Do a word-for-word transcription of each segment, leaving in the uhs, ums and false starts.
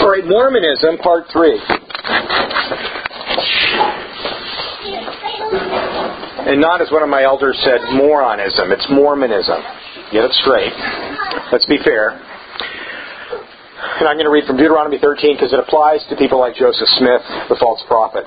All right, Mormonism, Part three. And not, as one of my elders said, moronism. It's Mormonism. Get it straight. Let's be fair. And I'm going to read from Deuteronomy thirteen because it applies to people like Joseph Smith, the false prophet.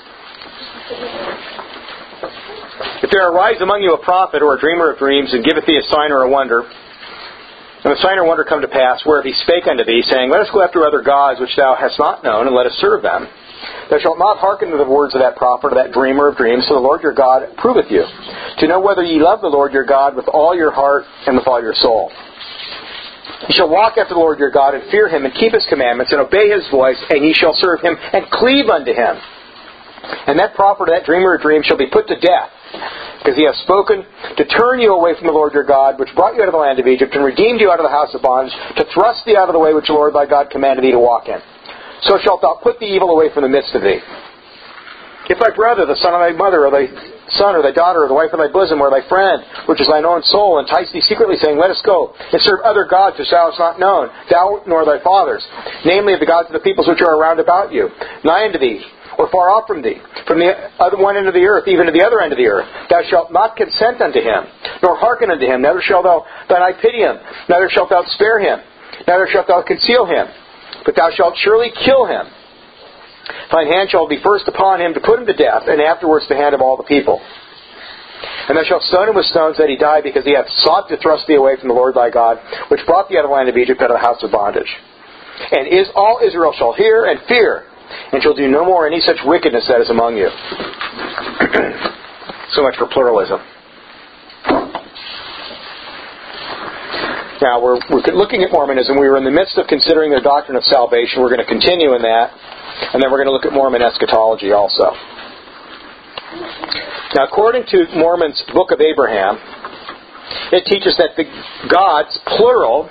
If there arise among you a prophet or a dreamer of dreams, and giveth thee a sign or a wonder, and the sign or wonder come to pass, whereof he spake unto thee, saying, Let us go after other gods which thou hast not known, and let us serve them. Thou shalt not hearken to the words of that prophet or that dreamer of dreams, so the Lord your God proveth you, to know whether ye love the Lord your God with all your heart and with all your soul. Ye shall walk after the Lord your God, and fear him, and keep his commandments, and obey his voice, and ye shall serve him, and cleave unto him. And that prophet or that dreamer of dreams shall be put to death, because he hath spoken to turn you away from the Lord your God, which brought you out of the land of Egypt, and redeemed you out of the house of bondage, to thrust thee out of the way which the Lord thy God commanded thee to walk in. So shalt thou put the evil away from the midst of thee. If thy brother, the son of thy mother, or thy son, or thy daughter, or the wife of thy bosom, or thy friend, which is thine own soul, entice thee secretly, saying, Let us go, and serve other gods which thou hast not known, thou nor thy fathers, namely of the gods of the peoples which are around about you, nigh unto thee, or far off from thee, from the other one end of the earth, even to the other end of the earth, thou shalt not consent unto him, nor hearken unto him, neither shalt thou thine eye pity him, neither shalt thou spare him, neither shalt thou conceal him, but thou shalt surely kill him. Thine hand shall be first upon him to put him to death, and afterwards the hand of all the people. And thou shalt stone him with stones that he die, because he hath sought to thrust thee away from the Lord thy God, which brought thee out of the land of Egypt, out of the house of bondage. And is all Israel shall hear and fear, and shall do no more any such wickedness that is among you. So much for pluralism. Now, we're, we're looking at Mormonism. We were in the midst of considering their doctrine of salvation. We're going to continue in that. And then we're going to look at Mormon eschatology also. Now, according to Mormon's Book of Abraham, it teaches that the gods, plural,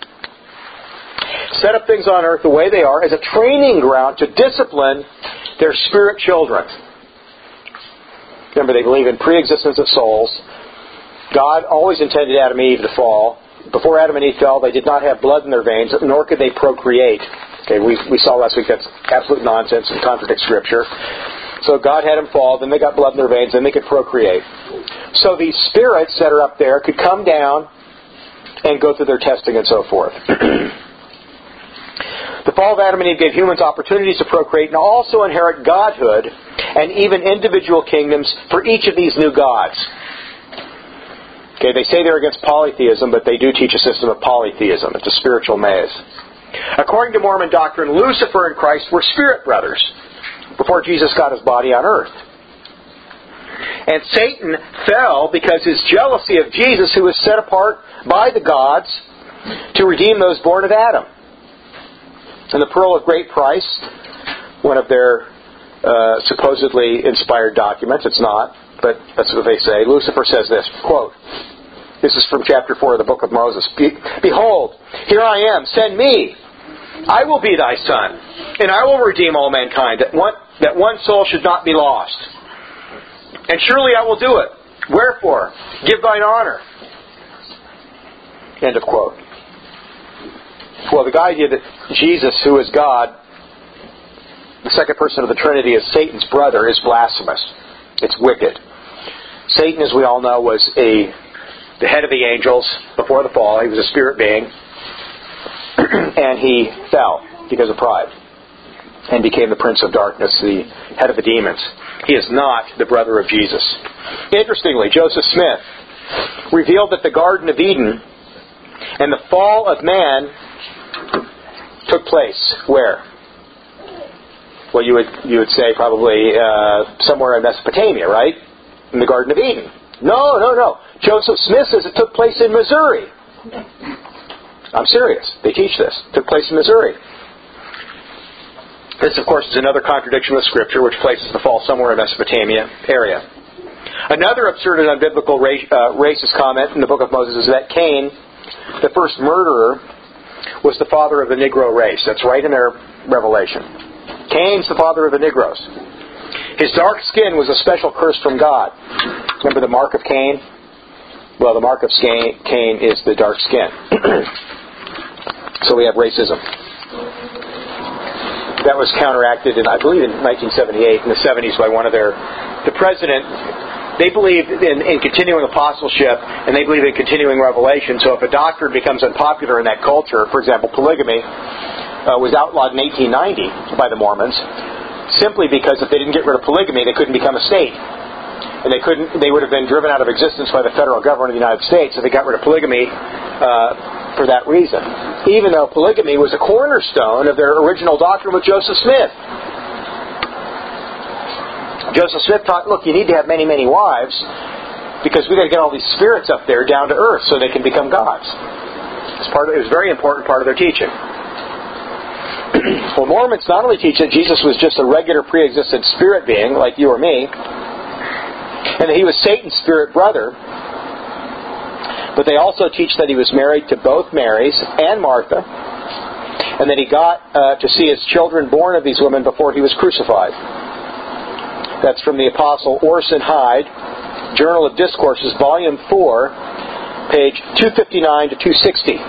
set up things on earth the way they are as a training ground to discipline their spirit children. Remember, they believe in pre-existence of souls. God always intended Adam and Eve to fall. Before Adam and Eve fell, they did not have blood in their veins, nor could they procreate. Okay, we, we saw last week that's absolute nonsense and contradicts Scripture. So God had them fall, then they got blood in their veins, then they could procreate. So these spirits that are up there could come down and go through their testing and so forth. The fall of Adam and Eve gave humans opportunities to procreate and also inherit godhood and even individual kingdoms for each of these new gods. Okay, they say they're against polytheism, but they do teach a system of polytheism. It's a spiritual maze. According to Mormon doctrine, Lucifer and Christ were spirit brothers before Jesus got his body on earth. And Satan fell because his jealousy of Jesus, who was set apart by the gods to redeem those born of Adam. And the Pearl of Great Price, one of their uh, supposedly inspired documents, it's not, but that's what they say. Lucifer says this, quote, this is from chapter four of the book of Moses. Behold, here I am, send me. I will be thy son, and I will redeem all mankind, that one, that one soul should not be lost. And surely I will do it. Wherefore, give thine honor. End of quote. Well, the idea that Jesus, who is God, the second person of the Trinity, is Satan's brother, is blasphemous. It's wicked. Satan, as we all know, was a the head of the angels before the fall. He was a spirit being. And he fell because of pride and became the prince of darkness, the head of the demons. He is not the brother of Jesus. Interestingly, Joseph Smith revealed that the Garden of Eden and the fall of man took place where? Well, you would you would say probably uh, somewhere in Mesopotamia, right? In the Garden of Eden. No, no, no. Joseph Smith says it took place in Missouri. I'm serious. They teach this. It took place in Missouri. This, of course, is another contradiction with Scripture, which places the fall somewhere in Mesopotamia area. Another absurd and unbiblical race, uh, racist comment in the book of Moses is that Cain, the first murderer, was the father of the Negro race. That's right in their revelation. Cain's the father of the Negroes. His dark skin was a special curse from God. Remember the mark of Cain? Well, the mark of Cain is the dark skin. So we have racism. that was counteracted, in, I believe, in nineteen seventy-eight, in the seventies, by one of their... The president, they believe in, in continuing apostleship, and they believe in continuing revelation. So if a doctrine becomes unpopular in that culture, for example, polygamy uh, was outlawed in eighteen ninety by the Mormons, simply because if they didn't get rid of polygamy, they couldn't become a state. And they couldn't. They would have been driven out of existence by the federal government of the United States if they got rid of polygamy uh, for that reason. Even though polygamy was a cornerstone of their original doctrine with Joseph Smith. Joseph Smith taught, look, you need to have many, many wives because we've got to get all these spirits up there down to earth so they can become gods. It's part of, it was a very important part of their teaching. Well, Mormons not only teach that Jesus was just a regular pre-existent spirit being like you or me, and that he was Satan's spirit brother, but they also teach that he was married to both Marys and Martha, and that he got uh, to see his children born of these women before he was crucified. That's from the Apostle Orson Hyde, Journal of Discourses, Volume four, page two fifty-nine to two sixty.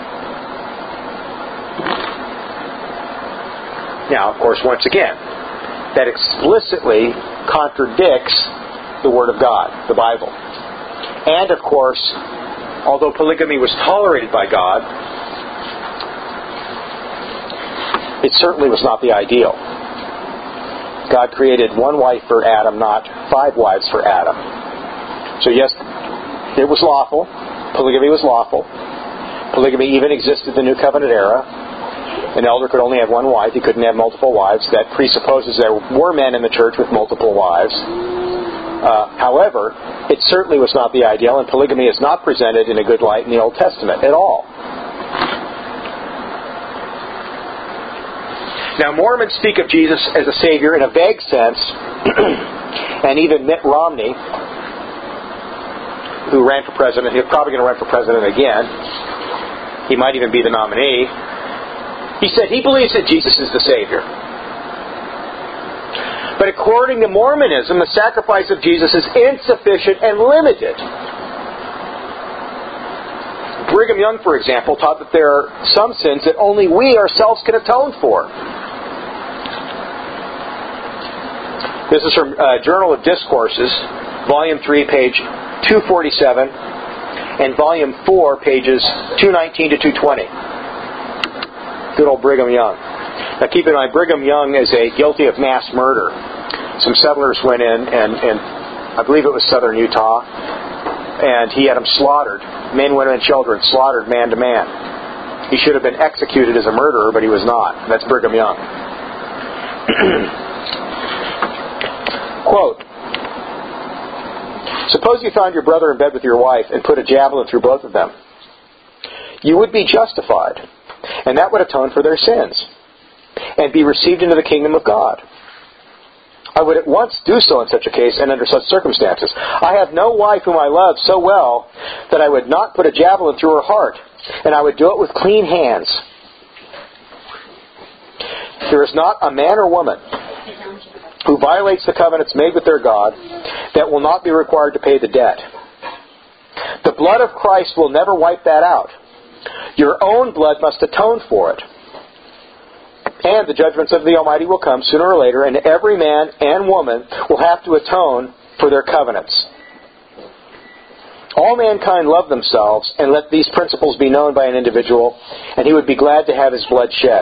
Now, of course, once again, that explicitly contradicts the Word of God, the Bible. And, of course, although polygamy was tolerated by God, it certainly was not the ideal. God created one wife for Adam, not five wives for Adam. So yes, it was lawful. Polygamy was lawful. Polygamy even existed in the New Covenant era. An elder could only have one wife. He couldn't have multiple wives. That presupposes there were men in the church with multiple wives. Uh, however, it certainly was not the ideal, and polygamy is not presented in a good light in the Old Testament at all. Now, Mormons speak of Jesus as a Savior in a vague sense, and even Mitt Romney, who ran for president, he's probably going to run for president again. He might even be the nominee. He said he believes that Jesus is the Savior. But according to Mormonism, the sacrifice of Jesus is insufficient and limited. Brigham Young, for example, taught that there are some sins that only we ourselves can atone for. This is from uh, Journal of Discourses, Volume three, page two forty-seven, and Volume four, pages two nineteen to two twenty. Good old Brigham Young. Now keep in mind, Brigham Young is a guilty of mass murder. Some settlers went in, and, and I believe it was southern Utah, and he had them slaughtered. Men, women, and children slaughtered man to man. He should have been executed as a murderer, but he was not. That's Brigham Young. Quote, suppose you found your brother in bed with your wife and put a javelin through both of them. You would be justified, and that would atone for their sins, and be received into the kingdom of God. I would at once do so in such a case and under such circumstances. I have no wife whom I love so well that I would not put a javelin through her heart, and I would do it with clean hands. There is not a man or woman who violates the covenants made with their God that will not be required to pay the debt. The blood of Christ will never wipe that out. Your own blood must atone for it. And the judgments of the Almighty will come sooner or later, and every man and woman will have to atone for their covenants. All mankind love themselves, and let these principles be known by an individual, and he would be glad to have his blood shed.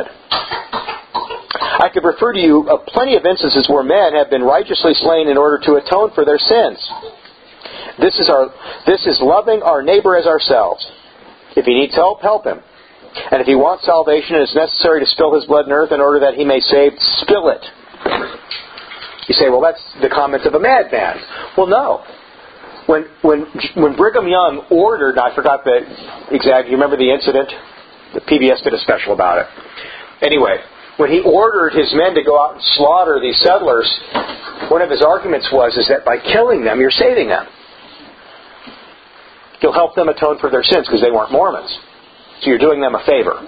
I could refer to you of plenty of instances where men have been righteously slain in order to atone for their sins. This is our, this is loving our neighbor as ourselves. If he needs help, help him. And if he wants salvation, it is necessary to spill his blood in earth in order that he may save. Spill it. You say, well, that's the comments of a madman. Well, no. When when when Brigham Young ordered, I forgot the exact, you remember the incident? The P B S did a special about it. Anyway, when he ordered his men to go out and slaughter these settlers, one of his arguments was is that by killing them, you're saving them. You'll help them atone for their sins because they weren't Mormons. So you're doing them a favor.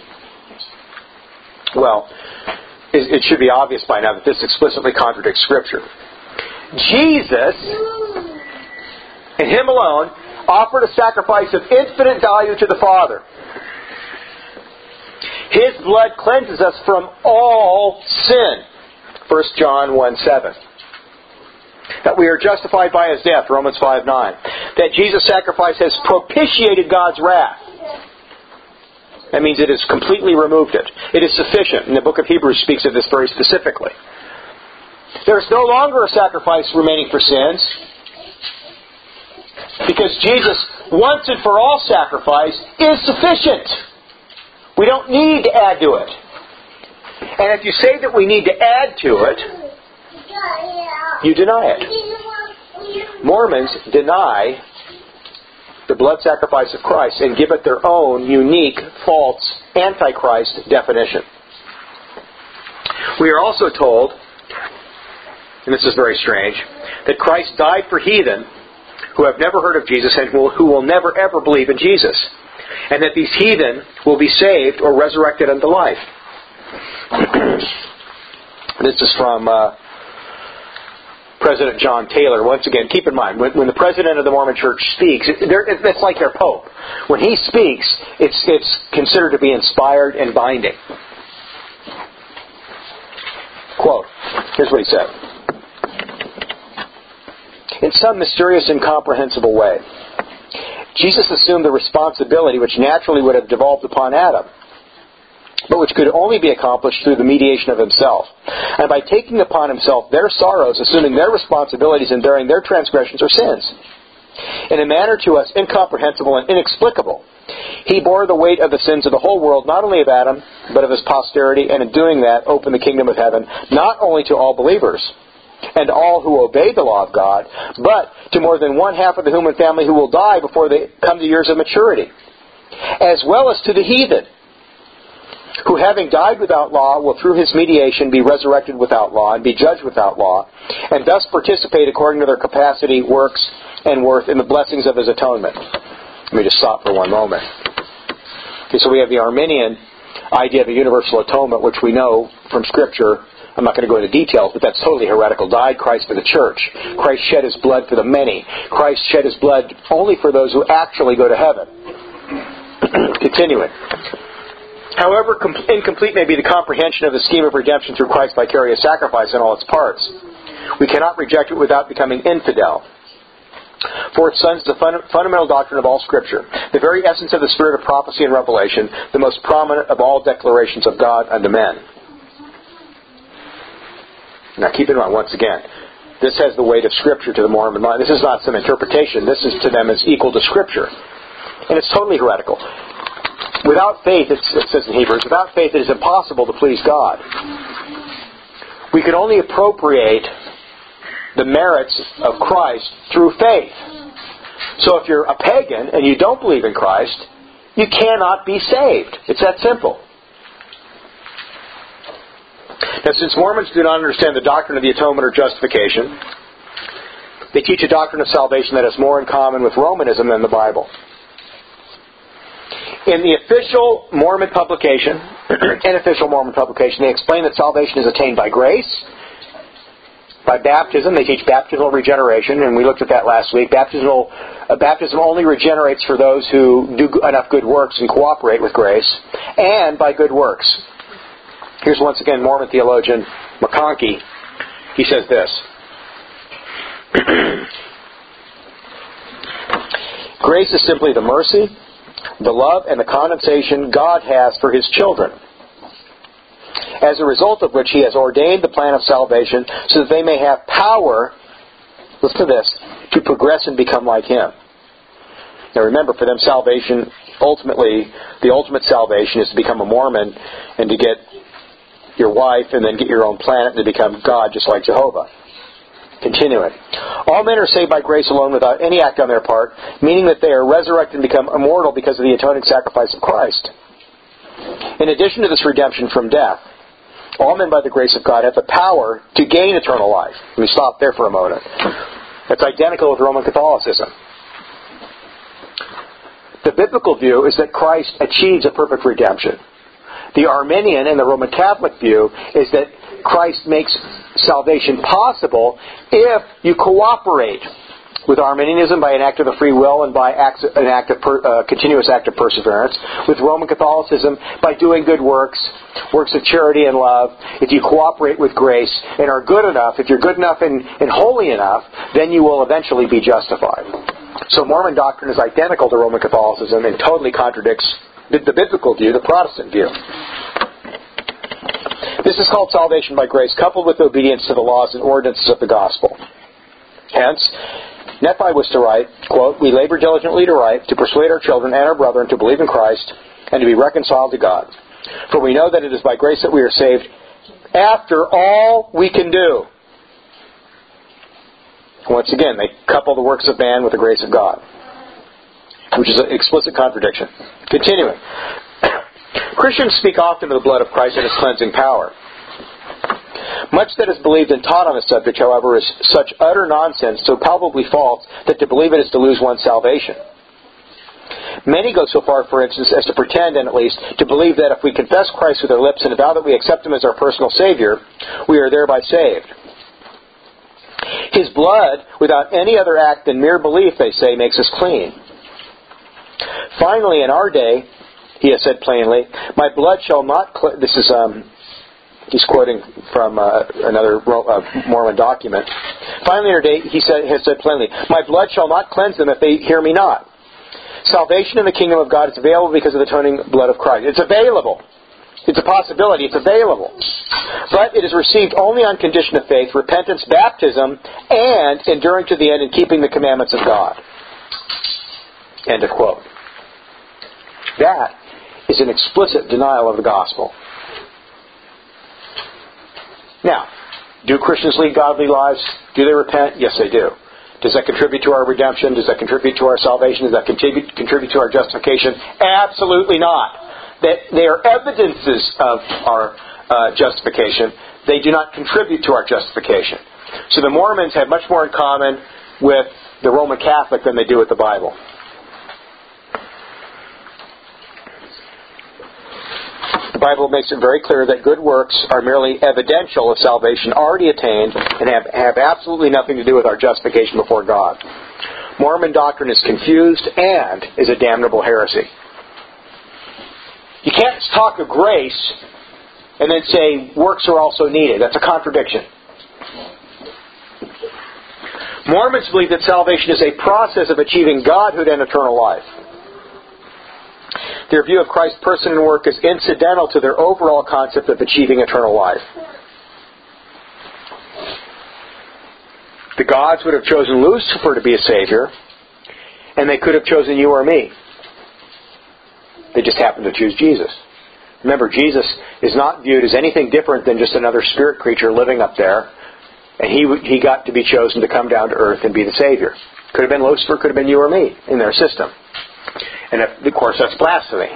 Well, it should be obvious by now that this explicitly contradicts Scripture. Jesus, and Him alone, offered a sacrifice of infinite value to the Father. His blood cleanses us from all sin. First John one seven. That we are justified by His death, Romans five nine. That Jesus' sacrifice has propitiated God's wrath. That means it has completely removed it. It is sufficient. And the book of Hebrews speaks of this very specifically. There is no longer a sacrifice remaining for sins, because Jesus' once and for all sacrifice is sufficient. We don't need to add to it. And if you say that we need to add to it, you deny it. Mormons deny the blood sacrifice of Christ and give it their own unique, false, antichrist definition. We are also told, and this is very strange, that Christ died for heathen who have never heard of Jesus and who will never ever believe in Jesus. And that these heathen will be saved or resurrected unto life. This is from uh, President John Taylor. Once again, keep in mind, when, when the president of the Mormon Church speaks, it, it's like their pope. When he speaks, it's, it's considered to be inspired and binding. Quote, here's what he said. In some mysterious, incomprehensible way, Jesus assumed the responsibility which naturally would have devolved upon Adam, but which could only be accomplished through the mediation of Himself. And by taking upon Himself their sorrows, assuming their responsibilities, and bearing their transgressions or sins, in a manner to us incomprehensible and inexplicable, He bore the weight of the sins of the whole world, not only of Adam, but of his posterity, and in doing that opened the kingdom of heaven, not only to all believers, and all who obey the law of God, but to more than one half of the human family who will die before they come to years of maturity, as well as to the heathen, who having died without law will through His mediation be resurrected without law and be judged without law, and thus participate according to their capacity, works, and worth in the blessings of His atonement. Let me just stop for one moment. Okay, so we have the Arminian idea of a universal atonement, which we know from Scripture. I'm not going to go into details, but that's totally heretical. Died Christ for the church. Christ shed His blood for the many. Christ shed His blood only for those who actually go to heaven. Continuing. However incomplete may be the comprehension of the scheme of redemption through Christ's vicarious sacrifice in all its parts, we cannot reject it without becoming infidel. For its sons, the fun- fundamental doctrine of all Scripture, the very essence of the spirit of prophecy and revelation, the most prominent of all declarations of God unto men. Now keep in mind, once again, this has the weight of Scripture to the Mormon mind. This is not some interpretation. This is to them as equal to Scripture. And it's totally heretical. Without faith, it says in Hebrews, without faith it is impossible to please God. We can only appropriate the merits of Christ through faith. So if you're a pagan and you don't believe in Christ, you cannot be saved. It's that simple. Now, since Mormons do not understand the doctrine of the atonement or justification, they teach a doctrine of salvation that has more in common with Romanism than the Bible. In the official Mormon publication, unofficial Mormon publication, they explain that salvation is attained by grace, by baptism. They teach baptismal regeneration, and we looked at that last week. Baptismal, uh, baptism only regenerates for those who do enough good works and cooperate with grace, and by good works. Here's once again Mormon theologian McConkie. He says this. Grace is simply the mercy, the love, and the condescension God has for His children, as a result of which He has ordained the plan of salvation so that they may have power, listen to this, to progress and become like Him. Now remember, for them salvation, ultimately, the ultimate salvation is to become a Mormon and to get your wife and then get your own planet and to become God just like Jehovah. Continuing. All men are saved by grace alone without any act on their part, meaning that they are resurrected and become immortal because of the atoning sacrifice of Christ. In addition to this redemption from death, all men by the grace of God have the power to gain eternal life. Let me stop there for a moment. That's identical with Roman Catholicism. The biblical view is that Christ achieves a perfect redemption. The Arminian and the Roman Catholic view is that Christ makes salvation possible if you cooperate With Arminianism, by an act of the free will and by acts, an act of per, uh, continuous act of perseverance. With Roman Catholicism, by doing good works, works of charity and love. If you cooperate with grace and are good enough, if you're good enough and, and holy enough, then you will eventually be justified. So Mormon doctrine is identical to Roman Catholicism and totally contradicts the, the biblical view, the Protestant view. This is called salvation by grace, coupled with obedience to the laws and ordinances of the gospel. Hence, Nephi was to write, quote, "We labor diligently to write, to persuade our children and our brethren to believe in Christ and to be reconciled to God. For we know that it is by grace that we are saved, after all we can do." Once again, they couple the works of man with the grace of God, which is an explicit contradiction. Continuing. Christians speak often of the blood of Christ and its cleansing power. Much that is believed and taught on the subject, however, is such utter nonsense, so palpably false, that to believe it is to lose one's salvation. Many go so far, for instance, as to pretend, and at least, to believe that if we confess Christ with our lips and avow that we accept Him as our personal Savior, we are thereby saved. His blood, without any other act than mere belief, they say, makes us clean. Finally, in our day, he has said plainly, "My blood shall not..." Cl-. This is, um, he's quoting from uh, another uh, Mormon document. Finally, in our day, he said, has said plainly, "My blood shall not cleanse them if they hear me not." Salvation in the kingdom of God is available because of the atoning blood of Christ. It's available. It's a possibility. It's available. But it is received only on condition of faith, repentance, baptism, and enduring to the end and keeping the commandments of God. End of quote. That is an explicit denial of the gospel. Now, do Christians lead godly lives? Do they repent? Yes, they do. Does that contribute to our redemption? Does that contribute to our salvation? Does that contribute, contribute to our justification? Absolutely not. That they are evidences of our uh, justification. They do not contribute to our justification. So the Mormons have much more in common with the Roman Catholic than they do with the Bible. The Bible makes it very clear that good works are merely evidential of salvation already attained and have, have absolutely nothing to do with our justification before God. Mormon doctrine is confused and is a damnable heresy. You can't talk of grace and then say works are also needed. That's a contradiction. Mormons believe that salvation is a process of achieving godhood and eternal life. Their view of Christ's person and work is incidental to their overall concept of achieving eternal life. The gods would have chosen Lucifer to be a savior, and they could have chosen you or me. They just happened to choose Jesus. Remember, Jesus is not viewed as anything different than just another spirit creature living up there, and he he got to be chosen to come down to earth and be the Savior. Could have been Lucifer, could have been you or me in their system. And of course, that's blasphemy.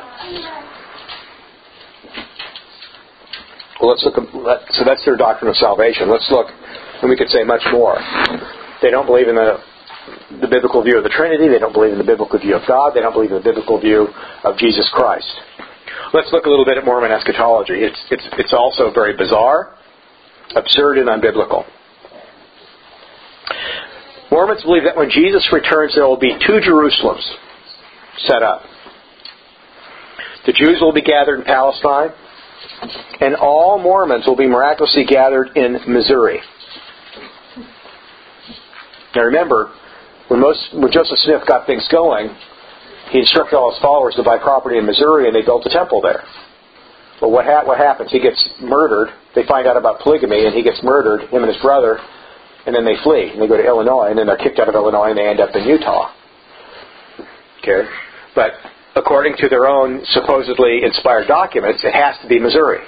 Well, let's look at, so that's their doctrine of salvation. Let's look, and we could say much more. They don't believe in the the biblical view of the Trinity. They don't believe in the biblical view of God. They don't believe in the biblical view of Jesus Christ. Let's look a little bit at Mormon eschatology. It's it's it's also very bizarre, absurd, and unbiblical. Mormons believe that when Jesus returns, there will be two Jerusalems set up. The Jews will be gathered in Palestine, and all Mormons will be miraculously gathered in Missouri. Now remember, when, most, when Joseph Smith got things going, he instructed all his followers to buy property in Missouri, and they built a temple there. Well, what, ha- what happens? He gets murdered. They find out about polygamy, and he gets murdered, him and his brother, and then they flee. And they go to Illinois, and then they're kicked out of Illinois, and they end up in Utah. Okay? But according to their own supposedly inspired documents, it has to be Missouri.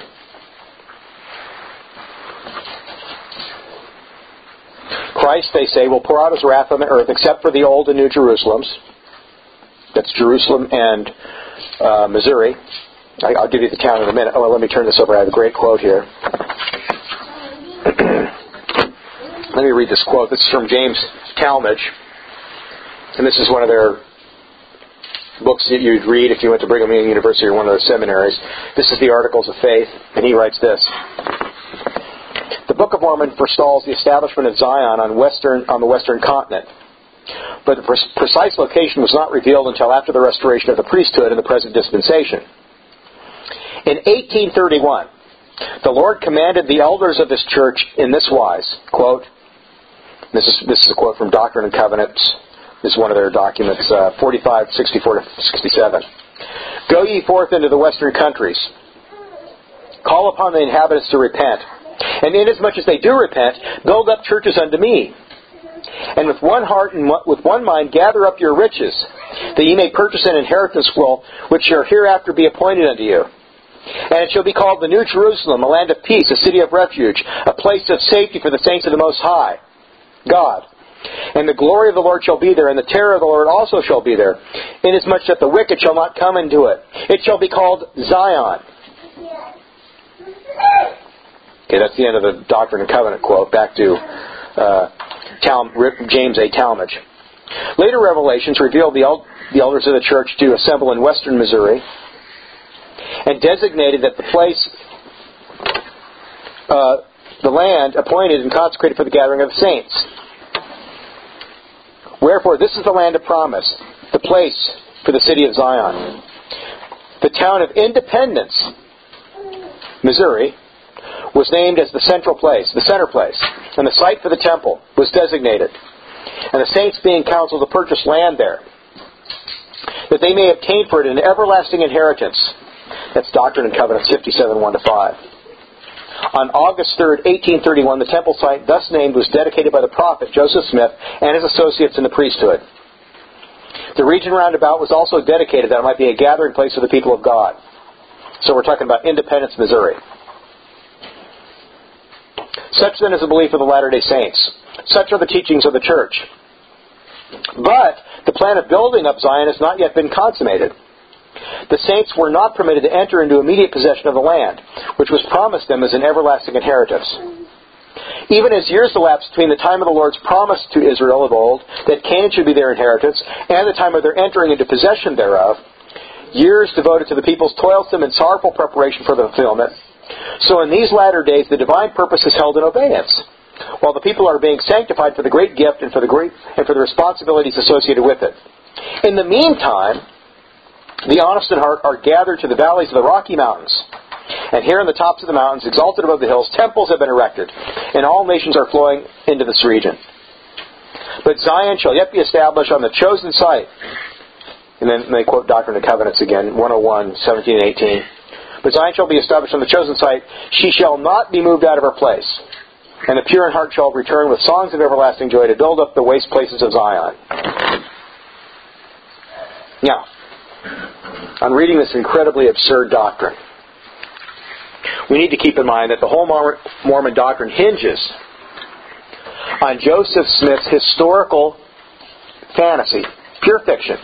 Christ, they say, will pour out His wrath on the earth except for the old and new Jerusalems. That's Jerusalem and uh, Missouri. I, I'll give you the town in a minute. Oh, well, let me turn this over. I have a great quote here. Let me read this quote. This is from James Talmage. And this is one of their books that you'd read if you went to Brigham Young University or one of their seminaries. This is the Articles of Faith, and he writes this. The Book of Mormon forestalls the establishment of Zion on western on the western continent. but the pre- precise location was not revealed until after the restoration of the priesthood in the present dispensation. In eighteen thirty-one, the Lord commanded the elders of this church in this wise, quote, this is, this is a quote from Doctrine and Covenants. This is one of their documents, uh, forty-five, sixty-four to sixty-seven. Go ye forth into the western countries. Call upon the inhabitants to repent. And inasmuch as they do repent, build up churches unto me. And with one heart and with one mind gather up your riches, that ye may purchase an inheritance will, which shall hereafter be appointed unto you. And it shall be called the New Jerusalem, a land of peace, a city of refuge, a place of safety for the saints of the Most High God. And the glory of the Lord shall be there, and the terror of the Lord also shall be there, inasmuch that the wicked shall not come into it. It shall be called Zion. Okay, that's the end of the Doctrine and Covenant quote. Back to uh, Tal- James A. Talmage. Later revelations revealed the, el- the elders of the church to assemble in western Missouri, and designated that the place, uh, the land appointed and consecrated for the gathering of the saints. Wherefore, this is the land of promise, the place for the city of Zion. The town of Independence, Missouri, was named as the central place, the center place, and the site for the temple was designated. And the saints being counseled to purchase land there, that they may obtain for it an everlasting inheritance. That's Doctrine and Covenants fifty-seven, one to five. On August third, eighteen thirty-one, the temple site thus named was dedicated by the prophet Joseph Smith and his associates in the priesthood. The region round about was also dedicated that it might be a gathering place for the people of God. So we're talking about Independence, Missouri. Such then is the belief of the Latter-day Saints. Such are the teachings of the church. But the plan of building up Zion has not yet been consummated. The saints were not permitted to enter into immediate possession of the land, which was promised them as an everlasting inheritance. Even as years elapsed between the time of the Lord's promise to Israel of old, that Canaan should be their inheritance, and the time of their entering into possession thereof, years devoted to the people's toilsome and sorrowful preparation for the fulfillment, so in these latter days the divine purpose is held in abeyance, while the people are being sanctified for the great gift and for the great and for the responsibilities associated with it. In the meantime, the honest in heart are gathered to the valleys of the Rocky Mountains. And here in the tops of the mountains, exalted above the hills, temples have been erected, and all nations are flowing into this region. But Zion shall yet be established on the chosen site. And then they quote Doctrine and Covenants again, one oh one, seventeen and eighteen. But Zion shall be established on the chosen site. She shall not be moved out of her place. And the pure in heart shall return with songs of everlasting joy to build up the waste places of Zion. Now, on reading this incredibly absurd doctrine, we need to keep in mind that the whole Mormon doctrine hinges on Joseph Smith's historical fantasy, pure fiction,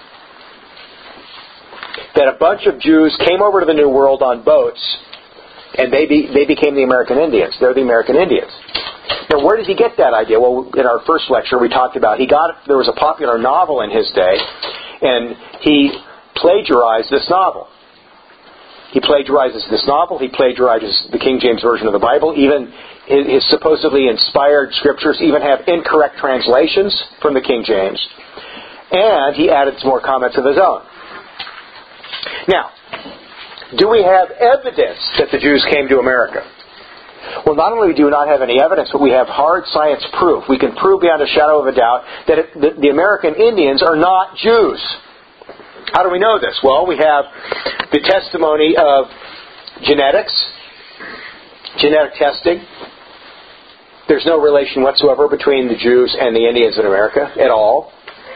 that a bunch of Jews came over to the New World on boats, and they be, they became the American Indians. They're the American Indians. Now, where did he get that idea? Well, in our first lecture, we talked about he got there was a popular novel in his day, and he plagiarized this novel. He plagiarizes this novel. He plagiarizes the King James Version of the Bible. Even his, his supposedly inspired scriptures even have incorrect translations from the King James. And he added some more comments of his own. Now, do we have evidence that the Jews came to America? Well, not only do we not have any evidence, but we have hard science proof. We can prove beyond a shadow of a doubt that it, the, the American Indians are not Jews. How do we know this? Well, we have the testimony of genetics, genetic testing. There's no relation whatsoever between the Jews and the Indians in America at all.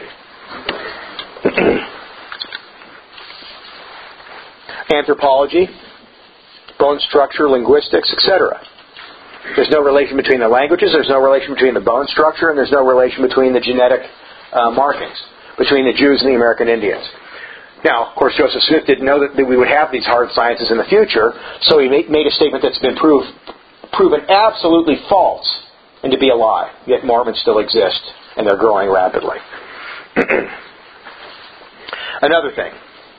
Anthropology, bone structure, linguistics, et cetera. There's no relation between the languages, there's no relation between the bone structure, and there's no relation between the genetic uh, markings between the Jews and the American Indians. Now, of course, Joseph Smith didn't know that we would have these hard sciences in the future, so he made a statement that's been proved, proven absolutely false and to be a lie. Yet Mormons still exist, and they're growing rapidly. Another thing.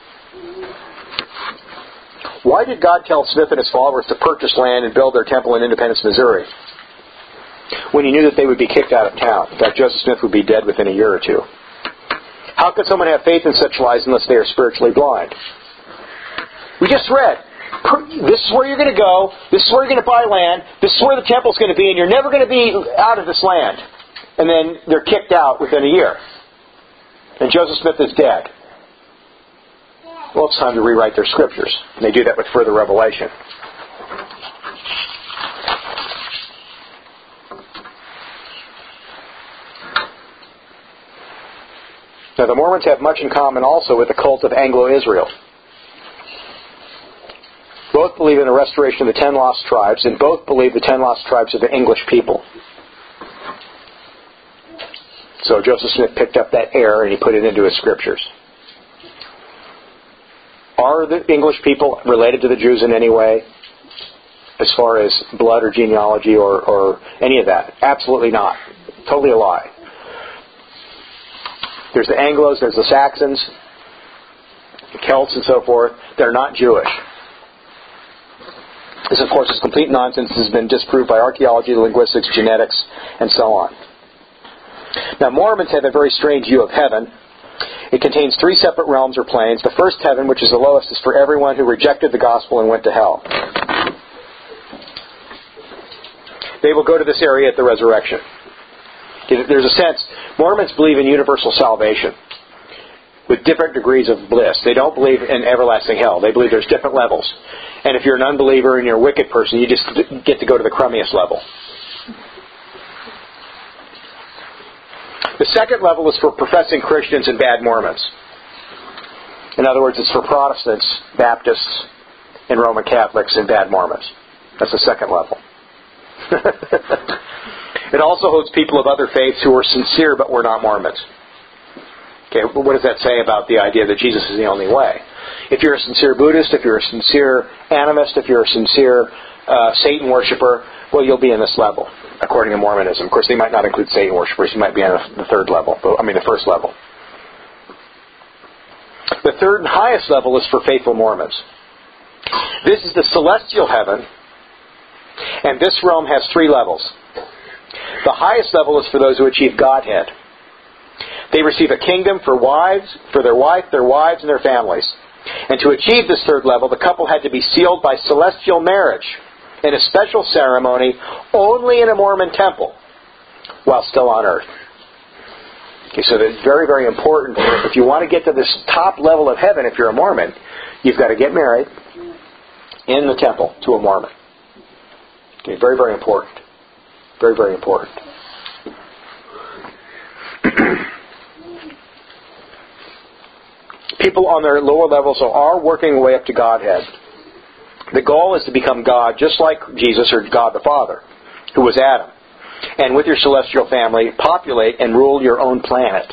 Why did God tell Smith and his followers to purchase land and build their temple in Independence, Missouri, when he knew that they would be kicked out of town? In fact, Joseph Smith would be dead within a year or two. How could someone have faith in such lies unless they are spiritually blind? We just read, this is where you're going to go, this is where you're going to buy land, this is where the temple's going to be, and you're never going to be out of this land. And then they're kicked out within a year. And Joseph Smith is dead. Well, it's time to rewrite their scriptures. And they do that with further revelation. Now, the Mormons have much in common also with the cult of Anglo-Israel. Both believe in the restoration of the ten lost tribes, and both believe the ten lost tribes are the English people. So Joseph Smith picked up that error and he put it into his scriptures. Are the English people related to the Jews in any way, as far as blood or genealogy or, or any of that? Absolutely not. Totally a lie. There's the Anglos, there's the Saxons, the Celts and so forth. They're not Jewish. This, of course, is complete nonsense. This has been disproved by archaeology, linguistics, genetics, and so on. Now, Mormons have a very strange view of heaven. It contains three separate realms or planes. The first heaven, which is the lowest, is for everyone who rejected the gospel and went to hell. They will go to this area at the resurrection. There's a sense, Mormons believe in universal salvation with different degrees of bliss. They don't believe in everlasting hell. They believe there's different levels. And if you're an unbeliever and you're a wicked person, you just get to go to the crummiest level. The second level is for professing Christians and bad Mormons. In other words, it's for Protestants, Baptists, and Roman Catholics and bad Mormons. That's the second level. It also holds people of other faiths who are sincere but were not Mormons. Okay, well, what does that say about the idea that Jesus is the only way? If you're a sincere Buddhist, if you're a sincere animist, if you're a sincere uh, Satan worshiper, well, you'll be in this level, according to Mormonism. Of course, they might not include Satan worshippers. You might be on the third level. I mean, the first level. The third and highest level is for faithful Mormons. This is the celestial heaven, and this realm has three levels. The highest level is for those who achieve Godhead. They receive a kingdom for wives, for their wife, their wives, and their families. And to achieve this third level, the couple had to be sealed by celestial marriage in a special ceremony only in a Mormon temple while still on earth. Okay, so it's very, very important. If you want to get to this top level of heaven, if you're a Mormon, you've got to get married in the temple to a Mormon. Okay, very, very important. Very, very important. People on their lower levels are working their way up to Godhead. The goal is to become God, just like Jesus or God the Father, who was Adam. And with your celestial family, populate and rule your own planet.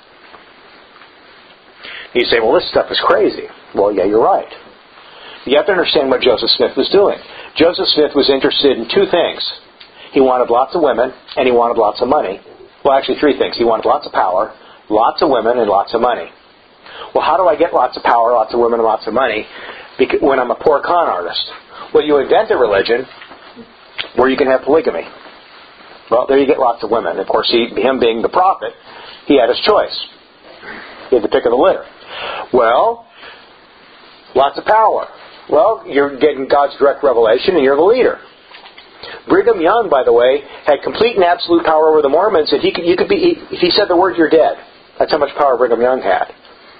You say, well, this stuff is crazy. Well, yeah, you're right. You have to understand what Joseph Smith was doing. Joseph Smith was interested in two things. He wanted lots of women, and he wanted lots of money. Well, actually, three things. He wanted lots of power, lots of women, and lots of money. Well, how do I get lots of power, lots of women, and lots of money when I'm a poor con artist? Well, you invent a religion where you can have polygamy. Well, there you get lots of women. Of course, he, him being the prophet, he had his choice. He had the pick of the litter. Well, lots of power. Well, you're getting God's direct revelation, and you're the leader. Brigham Young, by the way, had complete and absolute power over the Mormons, and he could, you could be, if he said the word, you're dead. That's how much power Brigham Young had.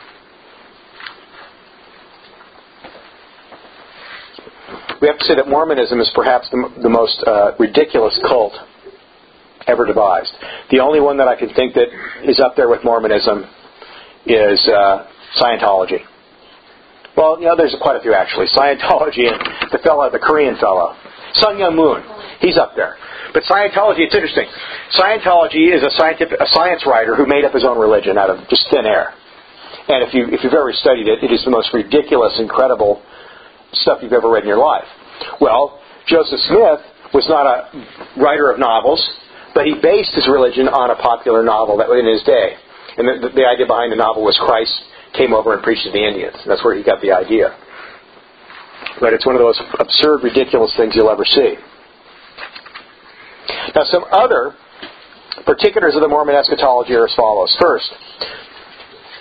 We have to say that Mormonism is perhaps the, the most uh, ridiculous cult ever devised. The only one that I can think that is up there with Mormonism is uh, Scientology. Well, you know, there's quite a few actually. Scientology and the fellow, the Korean fellow, Sun Myung Moon, he's up there. But Scientology, it's interesting. Scientology is a scientific, a science writer who made up his own religion out of just thin air. And if you if you've ever studied it, it is the most ridiculous, incredible stuff you've ever read in your life. Well, Joseph Smith was not a writer of novels, but he based his religion on a popular novel that was in his day. And the, the idea behind the novel was Christ came over and preached to the Indians. That's where he got the idea. But it's one of those absurd, ridiculous things you'll ever see. Now, some other particulars of the Mormon eschatology are as follows. First,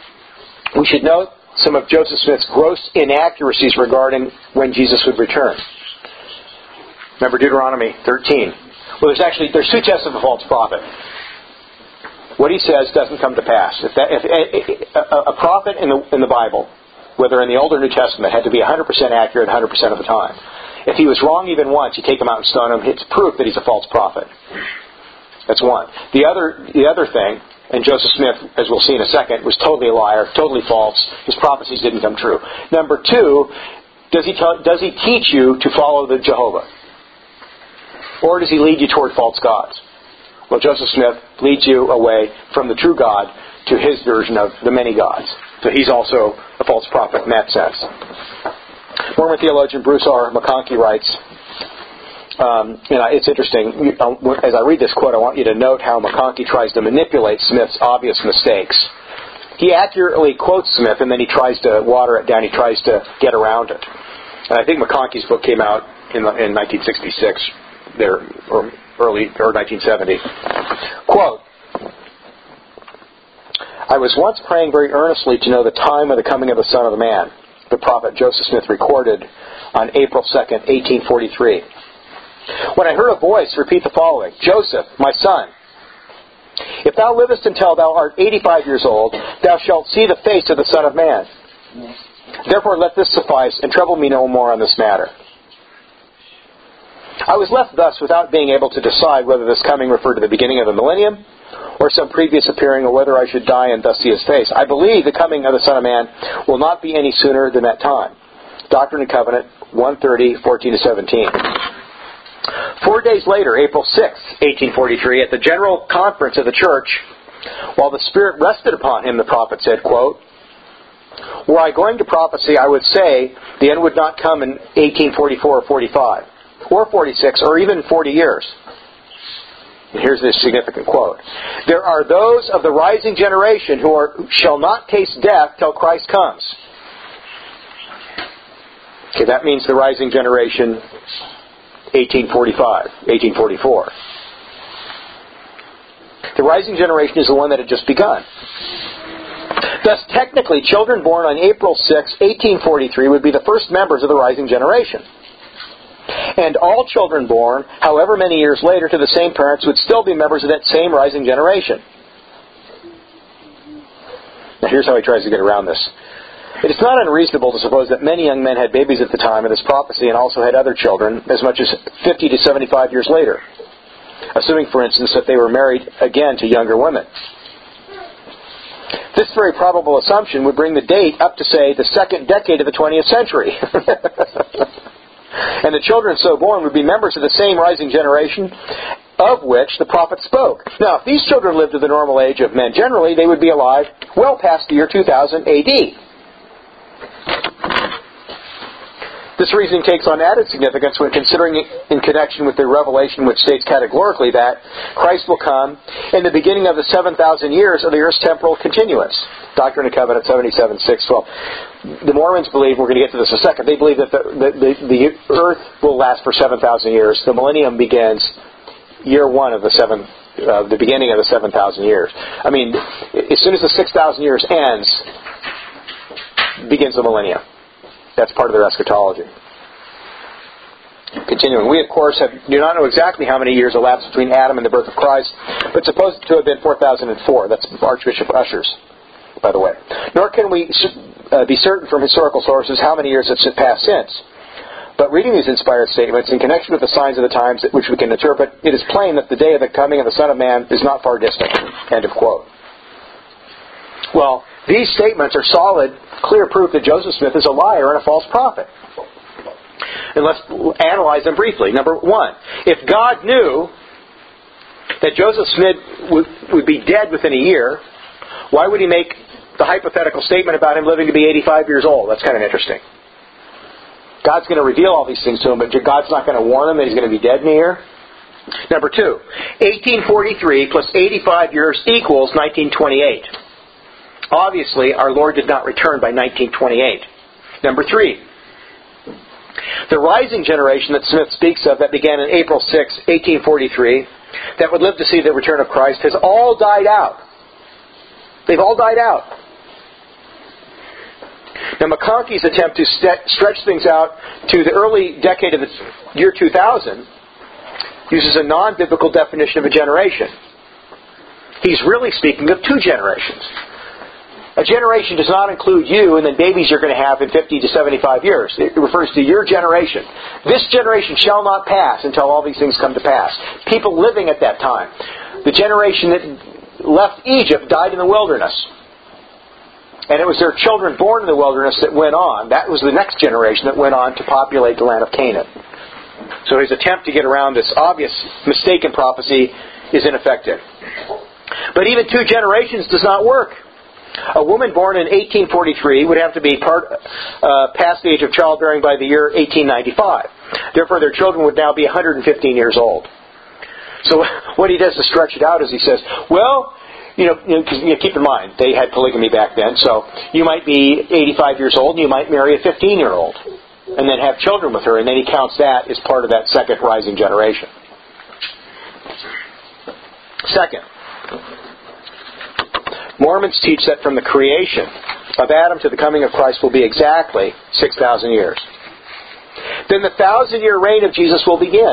we should note some of Joseph Smith's gross inaccuracies regarding when Jesus would return. Remember Deuteronomy thirteen. Well, there's actually there's two tests of a false prophet. What he says doesn't come to pass. If, that, if a, a prophet in the in the Bible, whether in the Old or New Testament, had to be one hundred percent accurate one hundred percent of the time. If he was wrong even once, you take him out and stone him. It's proof that he's a false prophet. That's one. The other the other thing, and Joseph Smith, as we'll see in a second, was totally a liar, totally false. His prophecies didn't come true. Number two, does he tell, does he teach you to follow the Jehovah? Or does he lead you toward false gods? Well, Joseph Smith leads you away from the true God to his version of the many gods. So he's also a false prophet in that sense. Mormon theologian Bruce R. McConkie writes, um, you know, it's interesting. As I read this quote, I want you to note how McConkie tries to manipulate Smith's obvious mistakes. He accurately quotes Smith, and then he tries to water it down. He tries to get around it. And I think McConkie's book came out in, in nineteen sixty-six, there, or early or nineteen seventy. Quote, I was once praying very earnestly to know the time of the coming of the Son of the Man, the prophet Joseph Smith recorded on April second, eighteen forty-three. When I heard a voice repeat the following, Joseph, my son, if thou livest until thou art eighty-five years old, thou shalt see the face of the Son of Man. Therefore let this suffice, and trouble me no more on this matter. I was left thus without being able to decide whether this coming referred to the beginning of the millennium or some previous appearing, or whether I should die and thus see his face. I believe the coming of the Son of Man will not be any sooner than that time. Doctrine and Covenant, one thirty, fourteen to seventeen. Four days later, April sixth, eighteen forty-three, at the General Conference of the Church, while the Spirit rested upon him, the prophet said, quote, were I going to prophecy, I would say the end would not come in eighteen forty-four or forty-five, or forty-six, or even forty years. And here's this significant quote. There are those of the rising generation who are, shall not taste death till Christ comes. Okay, that means the rising generation, eighteen forty-five, eighteen forty-four. The rising generation is the one that had just begun. Thus, technically, children born on April sixth, eighteen forty-three would be the first members of the rising generation. And all children born, however many years later, to the same parents would still be members of that same rising generation. Now here's how he tries to get around this. It is not unreasonable to suppose that many young men had babies at the time of this prophecy and also had other children as much as fifty to seventy-five years later, assuming, for instance, that they were married again to younger women. This very probable assumption would bring the date up to, say, the second decade of the twentieth century. And the children so born would be members of the same rising generation of which the prophet spoke. Now, if these children lived to the normal age of men generally, they would be alive well past the year two thousand A D. This reasoning takes on added significance when considering it in connection with the revelation which states categorically that Christ will come in the beginning of the seven thousand years of the earth's temporal continuance. Doctrine and Covenant seventy-seven, six, twelve. The Mormons believe, we're going to get to this in a second, they believe that the, the, the, the earth will last for seven thousand years. The millennium begins year one of the seven, uh, the beginning of the seven thousand years. I mean, as soon as the six thousand years ends, begins the millennium. That's part of their eschatology. Continuing, we of course have, do not know exactly how many years elapsed between Adam and the birth of Christ, but suppose it to have been four thousand four. That's Archbishop Usher's, by the way. Nor can we uh, be certain from historical sources how many years have passed since. But reading these inspired statements in connection with the signs of the times which we can interpret, it is plain that the day of the coming of the Son of Man is not far distant. End of quote. Well, these statements are solid, clear proof that Joseph Smith is a liar and a false prophet. And let's analyze them briefly. Number one, if God knew that Joseph Smith would, would be dead within a year, why would he make the hypothetical statement about him living to be eighty-five years old? That's kind of interesting. God's going to reveal all these things to him, but God's not going to warn him that he's going to be dead in a year? Number two, eighteen forty-three plus eighty-five years equals nineteen twenty-eight. Obviously, our Lord did not return by nineteen twenty-eight. Number three, the rising generation that Smith speaks of that began on April sixth, eighteen forty-three, that would live to see the return of Christ, has all died out. They've all died out. Now, McConkie's attempt to st- stretch things out to the early decade of the year two thousand uses a non-biblical definition of a generation. He's really speaking of two generations. A generation does not include you and then babies you're going to have in fifty to seventy-five years. It refers to your generation. This generation shall not pass until all these things come to pass. People living at that time. The generation that left Egypt died in the wilderness. And it was their children born in the wilderness that went on. That was the next generation that went on to populate the land of Canaan. So his attempt to get around this obvious mistaken prophecy is ineffective. But even two generations does not work. A woman born in eighteen forty-three would have to be part, uh, past the age of childbearing by the year eighteen ninety-five. Therefore, their children would now be one hundred fifteen years old. So what he does to stretch it out is he says, well, you know, you know, 'cause, you know, keep in mind, they had polygamy back then, so you might be eighty-five years old and you might marry a fifteen-year-old and then have children with her, and then he counts that as part of that second rising generation. Second, Mormons teach that from the creation of Adam to the coming of Christ will be exactly six thousand years. Then the thousand-year reign of Jesus will begin.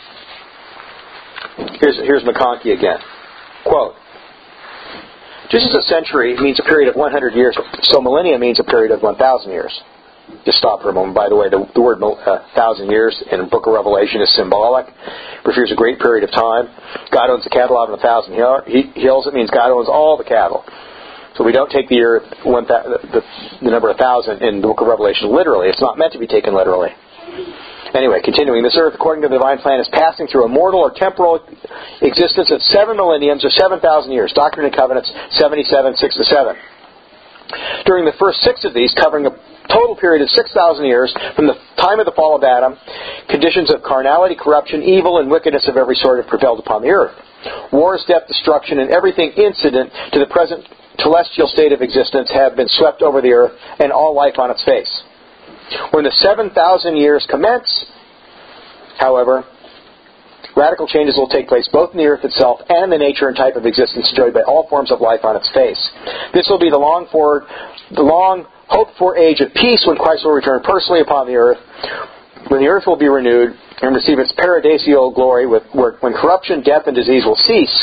Here's, here's McConkie again. Quote, just as a century means a period of one hundred years, so millennia means a period of one thousand years. Just stop for a moment. By the way, the, the word uh, thousand years in the book of Revelation is symbolic. It refers to a great period of time. God owns the cattle out of a thousand hills. It means God owns all the cattle. So we don't take the year, one th- the, the number one thousand in the book of Revelation literally. It's not meant to be taken literally. Anyway, continuing. This earth, according to the divine plan, is passing through a mortal or temporal existence of seven millenniums or seven thousand years. Doctrine and Covenants seventy-seven, six to seven. During the first six of these, covering a total period of six thousand years from the time of the fall of Adam, conditions of carnality, corruption, evil, and wickedness of every sort have prevailed upon the earth. Wars, death, destruction, and everything incident to the present celestial state of existence have been swept over the earth and all life on its face. When the seven thousand years commence, however, radical changes will take place both in the earth itself and the nature and type of existence enjoyed by all forms of life on its face. This will be the long forward, the long hoped-for age of peace when Christ will return personally upon the earth, when the earth will be renewed and receive its paradisial glory, with, when corruption, death, and disease will cease,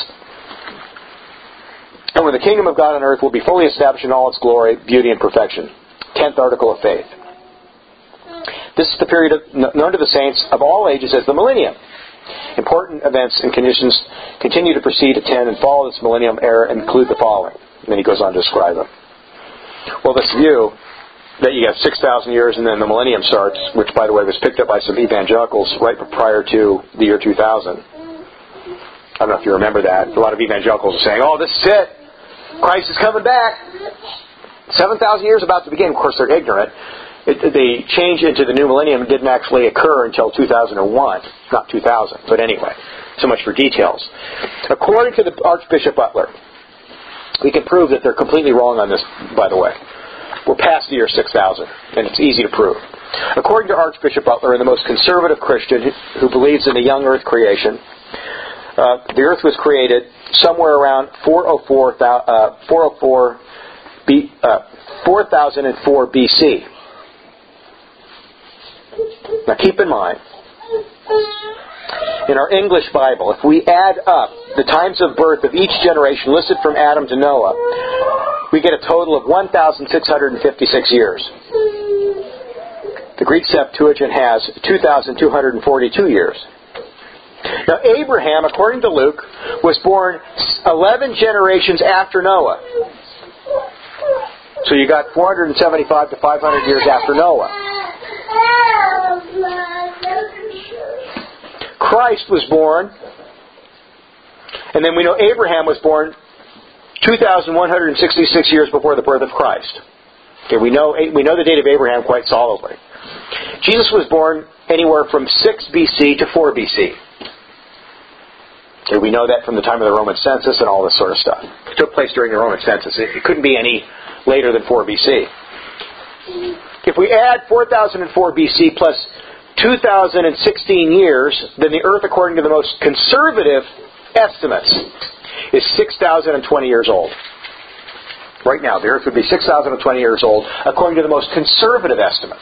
and when the kingdom of God on earth will be fully established in all its glory, beauty, and perfection. Tenth article of faith. This is the period of, known to the saints of all ages as the millennium. Important events and conditions continue to proceed, attend, and follow this millennium era and include the following. And then he goes on to describe them. Well, this view that you have six thousand years and then the millennium starts, which, by the way, was picked up by some evangelicals right prior to the year two thousand. I don't know if you remember that. A lot of evangelicals are saying, oh, this is it. Christ is coming back. seven thousand years about to begin. Of course, they're ignorant. It, the change into the new millennium didn't actually occur until two thousand one, not two thousand. But anyway, so much for details. According to the Archbishop Butler, we can prove that they're completely wrong on this, by the way. We're past the year six thousand, and it's easy to prove. According to Archbishop Butler, and the most conservative Christian who believes in a young earth creation, uh, the earth was created somewhere around four oh four, uh, four oh four B, uh, four thousand four B C. Now keep in mind, in our English Bible, if we add up the times of birth of each generation listed from Adam to Noah, we get a total of one thousand six hundred fifty-six years. The Greek Septuagint has two thousand two hundred forty-two years. Now Abraham, according to Luke, was born eleven generations after Noah. So you got four hundred seventy-five to five hundred years after Noah. Christ was born, and then we know Abraham was born two thousand one hundred sixty-six years before the birth of Christ. Okay, we know we know the date of Abraham quite solidly. Jesus was born anywhere from six B C to four B C. Okay, we know that from the time of the Roman census and all this sort of stuff. It took place during the Roman census. It, it couldn't be any later than four B C. If we add four thousand four B C plus two thousand sixteen years, then the earth, according to the most conservative estimates, is six thousand twenty years old. right now, the earth would be six thousand twenty years old, according to the most conservative estimates.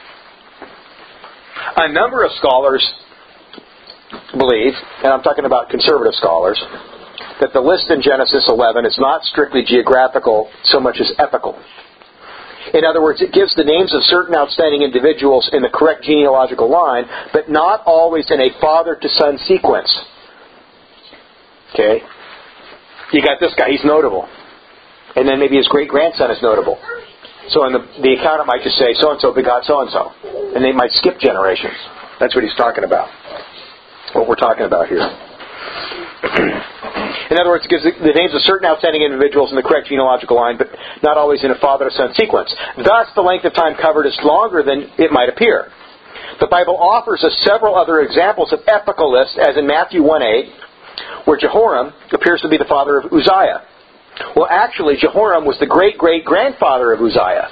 A number of scholars believe, and I'm talking about conservative scholars, that the list in Genesis eleven is not strictly geographical so much as epical. In other words, it gives the names of certain outstanding individuals in the correct genealogical line, but not always in a father-to-son sequence. Okay? You got this guy, he's notable. And then maybe his great-grandson is notable. So in the, the account it might just say, so-and-so begot so-and-so. And they might skip generations. That's what he's talking about. What we're talking about here. In other words, it gives the, the names of certain outstanding individuals in the correct genealogical line, but not always in a father-to-son sequence. Thus, the length of time covered is longer than it might appear. The Bible offers us several other examples of epical lists, as in Matthew one eight, where Jehoram appears to be the father of Uzziah. Well, actually, Jehoram was the great-great-grandfather of Uzziah.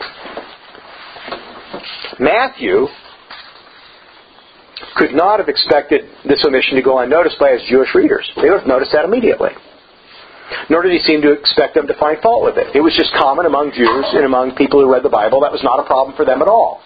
Matthew could not have expected this omission to go unnoticed by his Jewish readers. They would have noticed that immediately. Nor did he seem to expect them to find fault with it. It was just common among Jews and among people who read the Bible. That was not a problem for them at all.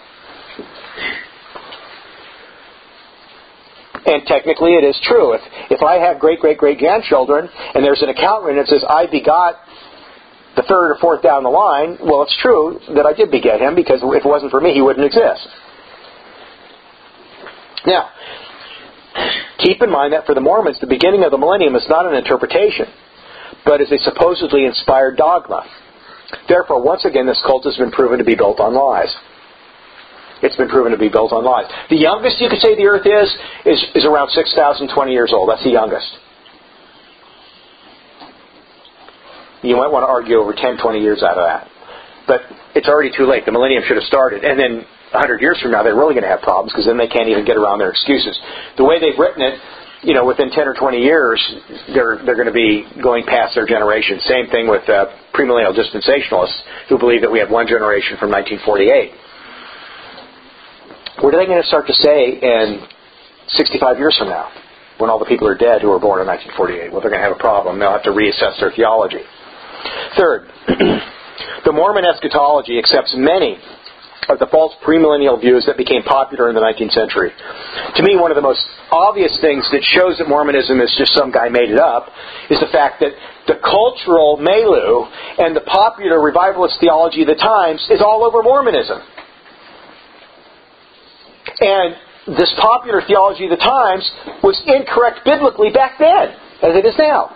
And technically it is true. If if I have great-great-great-grandchildren and there's an account written that says, I begot the third or fourth down the line, well, it's true that I did beget him, because if it wasn't for me, he wouldn't exist. Now, keep in mind that for the Mormons, the beginning of the millennium is not an interpretation, but is a supposedly inspired dogma. Therefore, once again, this cult has been proven to be built on lies. It's been proven to be built on lies. The youngest you could say the earth is, is, is around six thousand twenty years old. That's the youngest. You might want to argue over ten, twenty years out of that. But it's already too late. The millennium should have started. And then one hundred years from now, they're really going to have problems, because then they can't even get around their excuses. The way they've written it, you know, within ten or twenty years, they're they're going to be going past their generation. Same thing with uh, premillennial dispensationalists who believe that we have one generation from nineteen forty-eight. What are they going to start to say in sixty-five years from now, when all the people are dead who were born in nineteen forty-eight? Well, they're going to have a problem. They'll have to reassess their theology. Third, the Mormon eschatology accepts many of the false premillennial views that became popular in the nineteenth century. To me, one of the most obvious things that shows that Mormonism is just some guy made it up is the fact that the cultural milieu and the popular revivalist theology of the times is all over Mormonism. And this popular theology of the times was incorrect biblically back then, as it is now.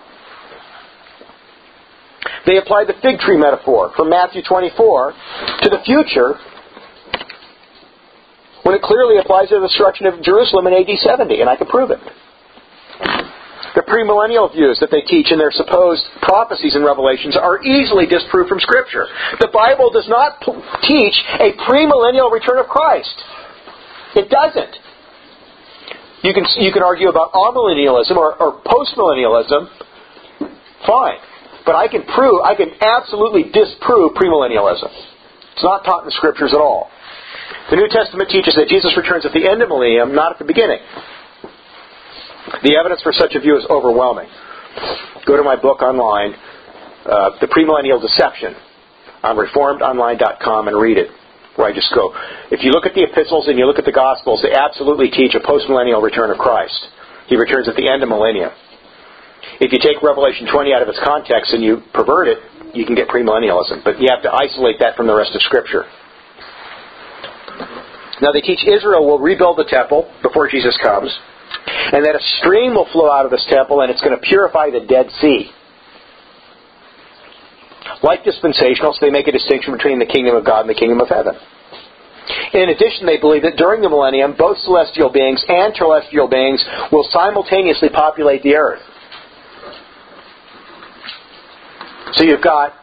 They applied the fig tree metaphor from Matthew twenty-four to the future, when it clearly applies to the destruction of Jerusalem in A D seventy, and I can prove it. The premillennial views that they teach in their supposed prophecies and revelations are easily disproved from Scripture. The Bible does not p- teach a premillennial return of Christ. It doesn't. You can you can argue about amillennialism or, or postmillennialism. Fine. But I can prove, I can absolutely disprove premillennialism. It's not taught in the Scriptures at all. The New Testament teaches that Jesus returns at the end of the millennium, not at the beginning. The evidence for such a view is overwhelming. Go to my book online, uh, The Premillennial Deception, on reformed online dot com, and read it. Where I just go, if you look at the epistles and you look at the Gospels, they absolutely teach a postmillennial return of Christ. He returns at the end of millennium. If you take Revelation twenty out of its context and you pervert it, you can get premillennialism. But you have to isolate that from the rest of Scripture. Now they teach Israel will rebuild the temple before Jesus comes, and that a stream will flow out of this temple and it's going to purify the Dead Sea. Like dispensationalists, they make a distinction between the kingdom of God and the kingdom of heaven. In addition, they believe that during the millennium, both celestial beings and terrestrial beings will simultaneously populate the earth. So you've got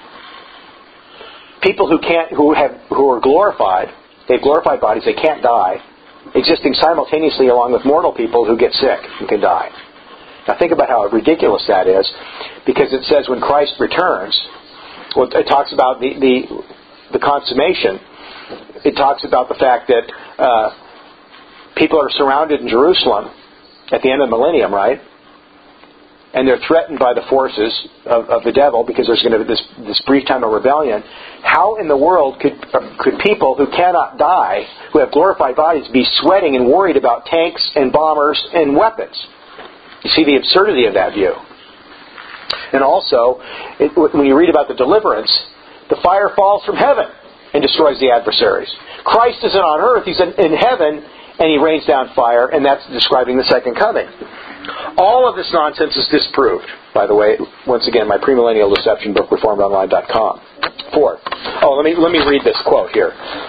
people who can't, who have, who are glorified. They have glorified bodies. They can't die, existing simultaneously along with mortal people who get sick and can die. Now think about how ridiculous that is, because it says when Christ returns, well, it talks about the the, the consummation. It talks about the fact that uh, people are surrounded in Jerusalem at the end of the millennium, right? and they're threatened by the forces of, of the devil because there's going to be this, this brief time of rebellion, how in the world could could people who cannot die, who have glorified bodies, be sweating and worried about tanks and bombers and weapons? You see the absurdity of that view. And also, it, when you read about the deliverance, the fire falls from heaven and destroys the adversaries. Christ isn't on earth, He's in, in heaven, and He rains down fire, and that's describing the second coming. All of this nonsense is disproved, by the way. Once again, my premillennial deception book, reformed online dot com. Fourth. Oh, let me let me read this quote here.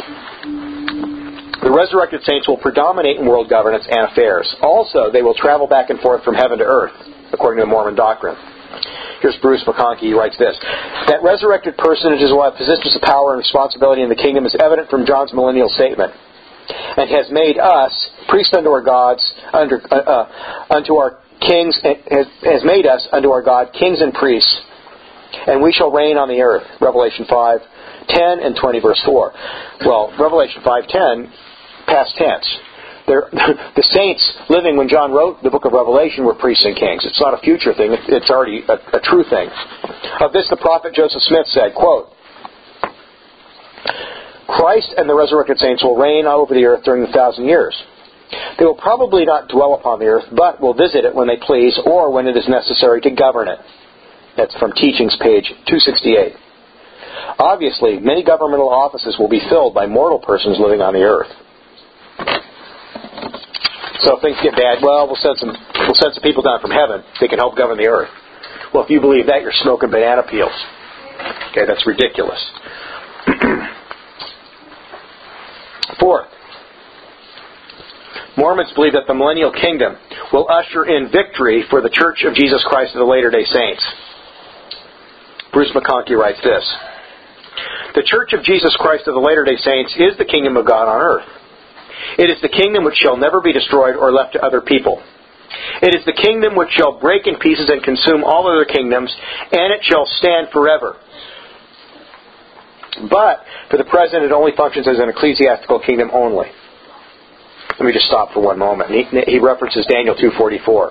The resurrected saints will predominate in world governance and affairs. Also, they will travel back and forth from heaven to earth, according to the Mormon doctrine. Here's Bruce McConkie. He writes this. That resurrected personages will have positions of power and responsibility in the kingdom is evident from John's millennial statement, and has made us priests unto our gods, under, uh, uh, unto our kings, has, has made us unto our God kings and priests, and we shall reign on the earth. Revelation five ten and twenty, verse four. Well, Revelation five ten, past tense. They're, the saints living when John wrote the book of Revelation were priests and kings. It's not a future thing. It's already a, a true thing. Of this, the prophet Joseph Smith said, quote, Christ and the resurrected saints will reign over the earth during the thousand years. They will probably not dwell upon the earth, but will visit it when they please or when it is necessary to govern it. That's from Teachings, page two sixty-eight. Obviously, many governmental offices will be filled by mortal persons living on the earth. So if things get bad, well, we'll send some we'll send some people down from heaven. They can help govern the earth. Well, if you believe that, you're smoking banana peels. Okay, that's ridiculous. Fourth, Mormons believe that the millennial kingdom will usher in victory for the Church of Jesus Christ of the Latter-day Saints. Bruce McConkie writes this. The Church of Jesus Christ of the Latter-day Saints is the kingdom of God on earth. It is the kingdom which shall never be destroyed or left to other people. It is the kingdom which shall break in pieces and consume all other kingdoms, and it shall stand forever. But, for the present, it only functions as an ecclesiastical kingdom only. Let me just stop for one moment. He, he references Daniel two forty-four.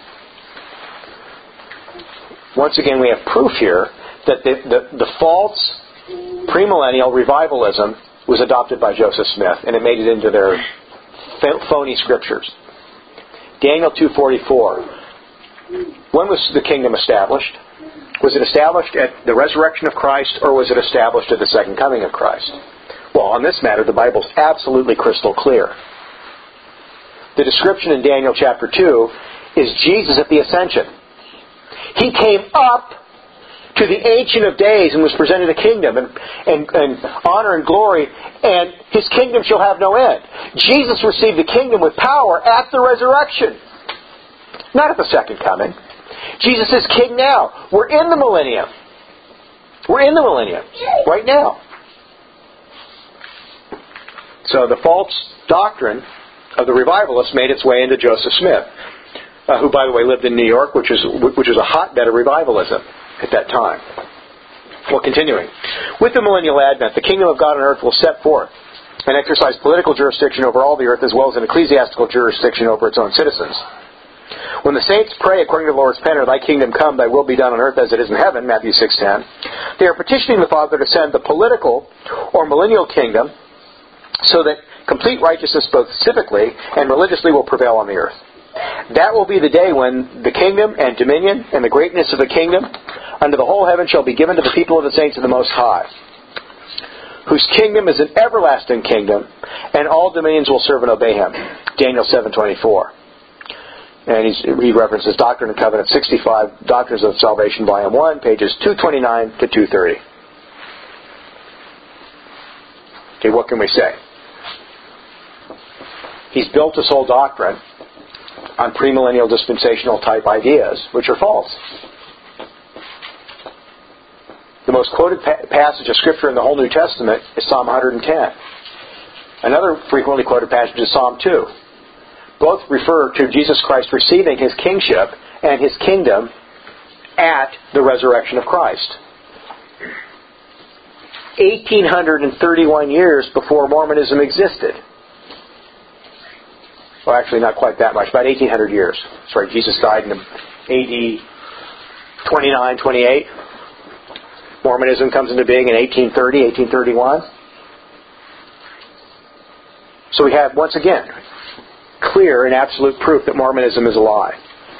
Once again, we have proof here that the, the, the false premillennial revivalism was adopted by Joseph Smith, and it made it into their phony scriptures. Daniel two forty-four. When was the kingdom established? Was it established at the resurrection of Christ, or was it established at the second coming of Christ? Well, on this matter, the Bible's absolutely crystal clear. The description in Daniel chapter two is Jesus at the ascension. He came up to the Ancient of Days and was presented a kingdom and, and, and honor and glory, and His kingdom shall have no end. Jesus received the kingdom with power at the resurrection, not at the second coming. Jesus is king now. We're in the millennium. We're in the millennium right now. So the false doctrine of the revivalists made its way into Joseph Smith, uh, who, by the way, lived in New York, which is which was a hotbed of revivalism at that time. Well, continuing. With the millennial advent, the kingdom of God on earth will set forth and exercise political jurisdiction over all the earth, as well as an ecclesiastical jurisdiction over its own citizens. When the saints pray according to the Lord's pen, Thy kingdom come, Thy will be done on earth as it is in heaven, Matthew six ten, they are petitioning the Father to send the political or millennial kingdom so that complete righteousness both civically and religiously will prevail on the earth. That will be the day when the kingdom and dominion and the greatness of the kingdom under the whole heaven shall be given to the people of the saints of the Most High, whose kingdom is an everlasting kingdom, and all dominions will serve and obey Him. Daniel seven twenty-four. And he's, he references Doctrine and Covenants sixty-five, Doctrines of Salvation, Volume one, pages two twenty-nine to two thirty. Okay, what can we say? He's built his whole doctrine on premillennial dispensational type ideas, which are false. The most quoted pa- passage of Scripture in the whole New Testament is Psalm one ten. Another frequently quoted passage is Psalm two. Both refer to Jesus Christ receiving His kingship and His kingdom at the resurrection of Christ. eighteen thirty-one years before Mormonism existed. Well, actually, not quite that much, about eighteen hundred years. That's right, Jesus died in A D twenty-nine, twenty-eight. Mormonism comes into being in eighteen thirty, eighteen thirty-one. So we have, once again, clear and absolute proof that Mormonism is a lie.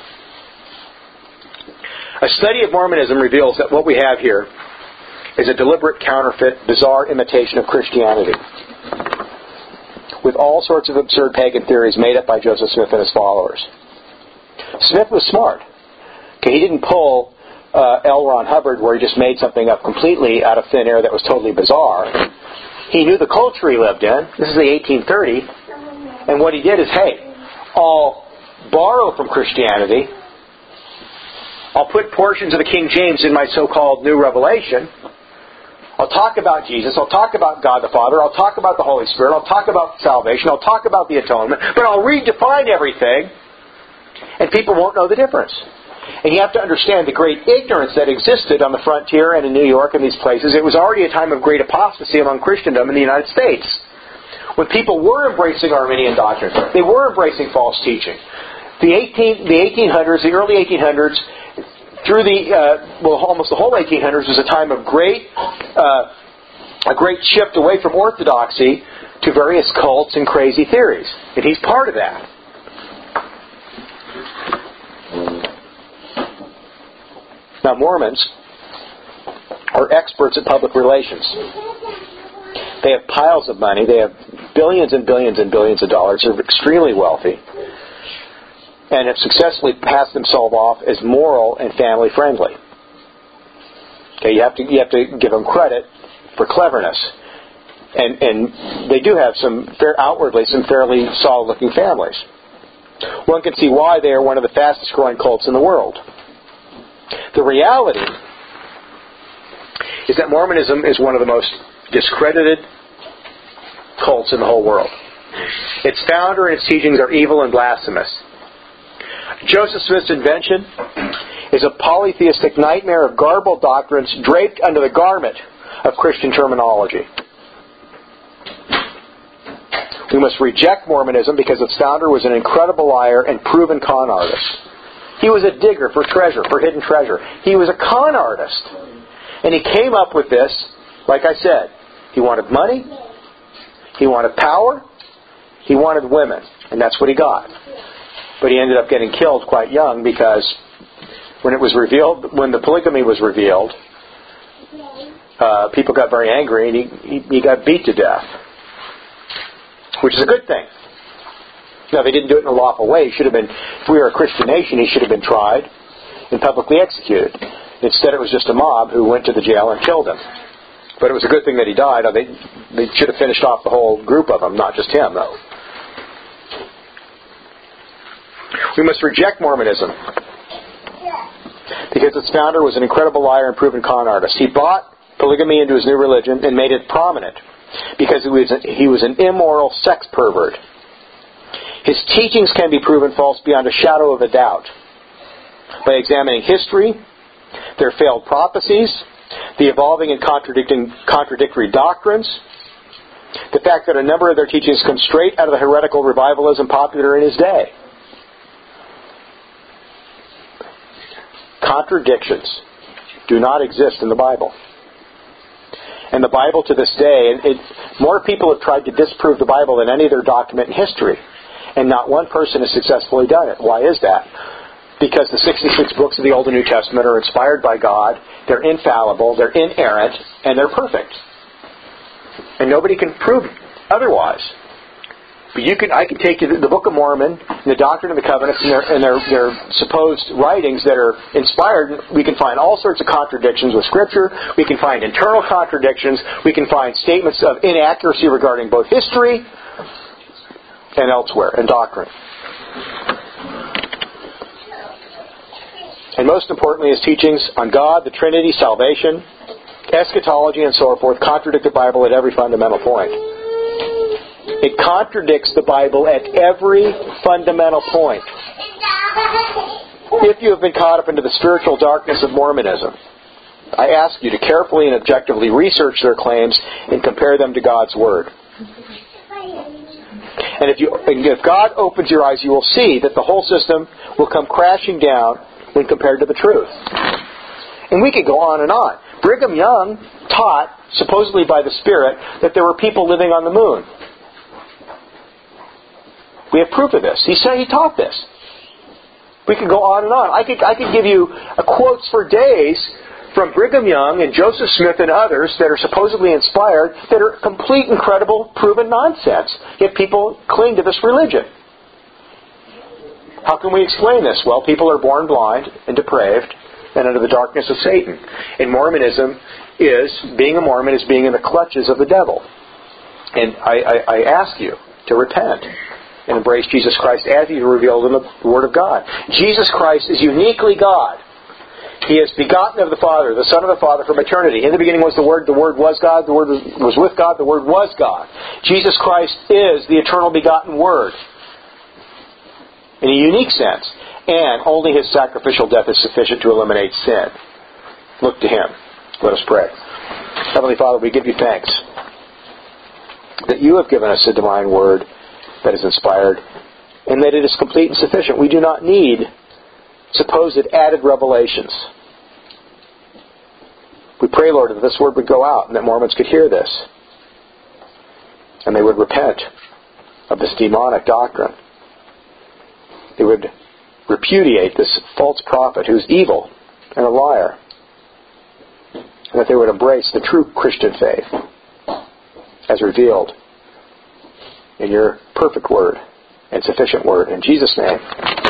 A study of Mormonism reveals that what we have here is a deliberate counterfeit, bizarre imitation of Christianity, with all sorts of absurd pagan theories made up by Joseph Smith and his followers. Smith was smart. Okay, he didn't pull uh, L. Ron Hubbard where he just made something up completely out of thin air that was totally bizarre. He knew the culture he lived in. This is the eighteen thirty. And what he did is, hey, I'll borrow from Christianity. I'll put portions of the King James in my so-called New Revelation. I'll talk about Jesus. I'll talk about God the Father. I'll talk about the Holy Spirit. I'll talk about salvation. I'll talk about the atonement. But I'll redefine everything, and people won't know the difference. And you have to understand the great ignorance that existed on the frontier and in New York and these places. It was already a time of great apostasy among Christendom in the United States, when people were embracing Arminian doctrine. They were embracing false teaching. The eighteen, the eighteen hundreds, the early eighteen hundreds, through the uh, well, almost the whole eighteen hundreds was a time of great, uh, a great shift away from orthodoxy to various cults and crazy theories, and he's part of that. Now, Mormons are experts at public relations. They have piles of money. They have billions and billions and billions of dollars. They're extremely wealthy, and have successfully passed themselves off as moral and family friendly. Okay, you have to you have to give them credit for cleverness, and and they do have some fair, outwardly some fairly solid looking families. One can see why they are one of the fastest growing cults in the world. The reality is that Mormonism is one of the most discredited cults in the whole world. Its founder and its teachings are evil and blasphemous. Joseph Smith's invention is a polytheistic nightmare of garbled doctrines draped under the garment of Christian terminology. We must reject Mormonism because its founder was an incredible liar and proven con artist. He was a digger for treasure, for hidden treasure. He was a con artist. And he came up with this, like I said, he wanted money, he wanted power, he wanted women, and that's what he got. But he ended up getting killed quite young because when it was revealed, when the polygamy was revealed, uh, people got very angry and he, he, he got beat to death, which is a good thing. Now, if he didn't do it in a lawful way, he should have been, if we were a Christian nation, he should have been tried and publicly executed. Instead, it was just a mob who went to the jail and killed him. But it was a good thing that he died. They, they should have finished off the whole group of them, not just him, though. We must reject Mormonism because its founder was an incredible liar and proven con artist. He brought polygamy into his new religion and made it prominent because he was, he was an immoral sex pervert. His teachings can be proven false beyond a shadow of a doubt by examining history, their failed prophecies, the evolving and contradicting contradictory doctrines, the fact that a number of their teachings come straight out of the heretical revivalism popular in his day. Contradictions do not exist in the Bible. And the Bible to this day, it, it, more people have tried to disprove the Bible than any other document in history. And not one person has successfully done it. Why is that? Because the sixty-six books of the Old and New Testament are inspired by God, they're infallible, they're inerrant, and they're perfect. And nobody can prove otherwise. But you can, I can take you to the Book of Mormon, and the Doctrine of the Covenants, and their, and their, their supposed writings that are inspired. We can find all sorts of contradictions with Scripture. We can find internal contradictions. We can find statements of inaccuracy regarding both history and elsewhere, and doctrine. And most importantly, his teachings on God, the Trinity, salvation, eschatology, and so forth contradict the Bible at every fundamental point. It contradicts the Bible at every fundamental point. If you have been caught up into the spiritual darkness of Mormonism, I ask you to carefully and objectively research their claims and compare them to God's Word. And if, you, if God opens your eyes, you will see that the whole system will come crashing down when compared to the truth. And we could go on and on. Brigham Young taught, supposedly by the Spirit, that there were people living on the moon. We have proof of this. He said he taught this. We could go on and on. I could I could give you uh, quotes for days from Brigham Young and Joseph Smith and others that are supposedly inspired that are complete, incredible, proven nonsense. Yet people cling to this religion. How can we explain this? Well, people are born blind and depraved and under the darkness of Satan. And Mormonism is, being a Mormon is being in the clutches of the devil. And I, I, I ask you to repent and embrace Jesus Christ as He is revealed in the Word of God. Jesus Christ is uniquely God. He is begotten of the Father, the Son of the Father from eternity. In the beginning was the Word, the Word was God, the Word was with God, the Word was God. Jesus Christ is the eternal begotten Word in a unique sense. And only His sacrificial death is sufficient to eliminate sin. Look to Him. Let us pray. Heavenly Father, we give You thanks that You have given us a divine Word that is inspired, and that it is complete and sufficient. We do not need supposed added revelations. We pray, Lord, that this Word would go out and that Mormons could hear this, and they would repent of this demonic doctrine. They would repudiate this false prophet who's evil and a liar, and that they would embrace the true Christian faith as revealed in Your perfect Word and sufficient Word. In Jesus' name.